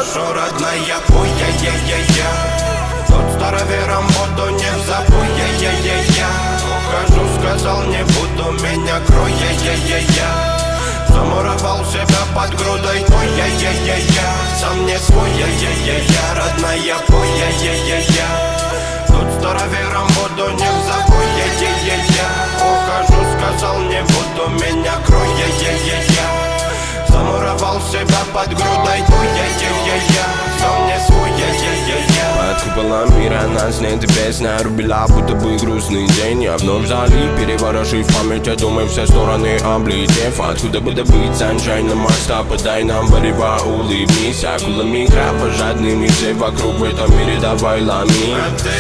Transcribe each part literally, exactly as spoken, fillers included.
Прошу, родная, пой, я-я-я-я. Тот старовером буду, не забудь, я-я-я-я. Ухожу, сказал, не буду, меня крой, я-я-я-я. Замуровал себя под грудой твой, я-я-я-я. Сам не свой, я-я-я-я. Родная, пой, я-я-я-я. Тут старовером буду, не забудь, я-я-я-я. Ухожу, сказал, не буду, меня крой, я-я-я-я. Замуровал себя под грудой твой, я-я-я-я. Сам не свой, я-я-я-я. Под куполом мира нас нет, песня рубила, будто бы грустный день. Я вновь вдали, переворошив память, я думаю, все стороны облетев. Откуда бы добыть sunshine моста, подай нам варева, улыбнись. Акулами кровожадными, все вокруг в этом мире давай ломи.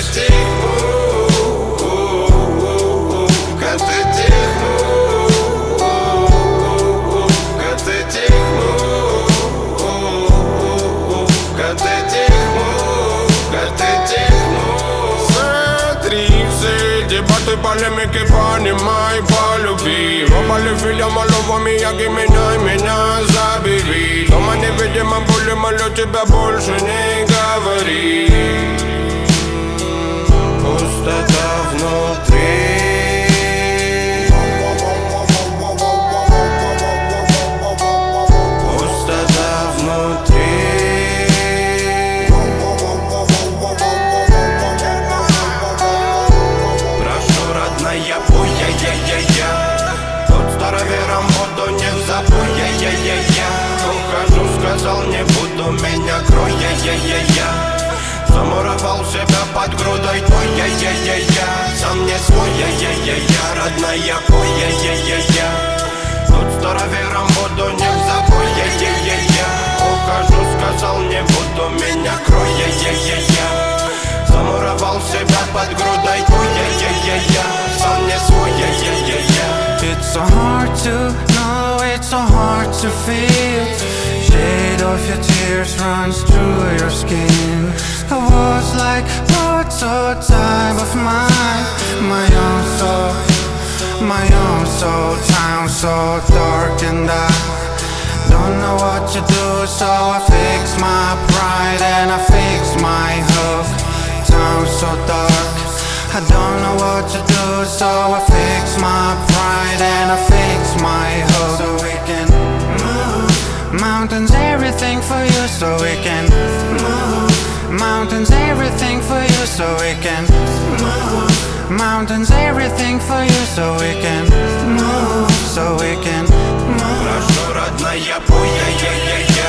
Дебаты, полемики, понимай, полюби. Оба фильм, малого Мияги, меня, меня забери. Дома невидимо боли, молю тебя, больше не говори. Пустота внутри. Пустота внутри. Я пой, я-я-я-я. Тот старовером буду, не забудь, я-я-я-я. Ухожу, сказал, не буду, меня крой, я-я-я-я. Замуровал себя под грудой твой, я-я-я-я. Сам не свой, я-я-я-я. Родная, пой, я-я-я-я. Тут старовером буду, не забудь, я-я-я-я. Ухожу, сказал, не буду, меня крой, я-я-я-я. Замуровал себя под грудой твой, я-я-я-я. Сам не свой, я-я-я-я. It's so hard to know, it's so hard to feel. Shade of your tears runs through your skin. I was like lots of time of mine. My own soul, my own soul. Town so dark and I don't know what to do. So I fix my pride and I fix my hook. Town so dark, I don't know what to do. So I fix my pride and I fix my hook. So we can move mountains, everything for you. So we can move mountains, everything for you. So we can move mountains, everything for you. So we can move, so we can move. Прошу, родная, пой, я-я-я-я.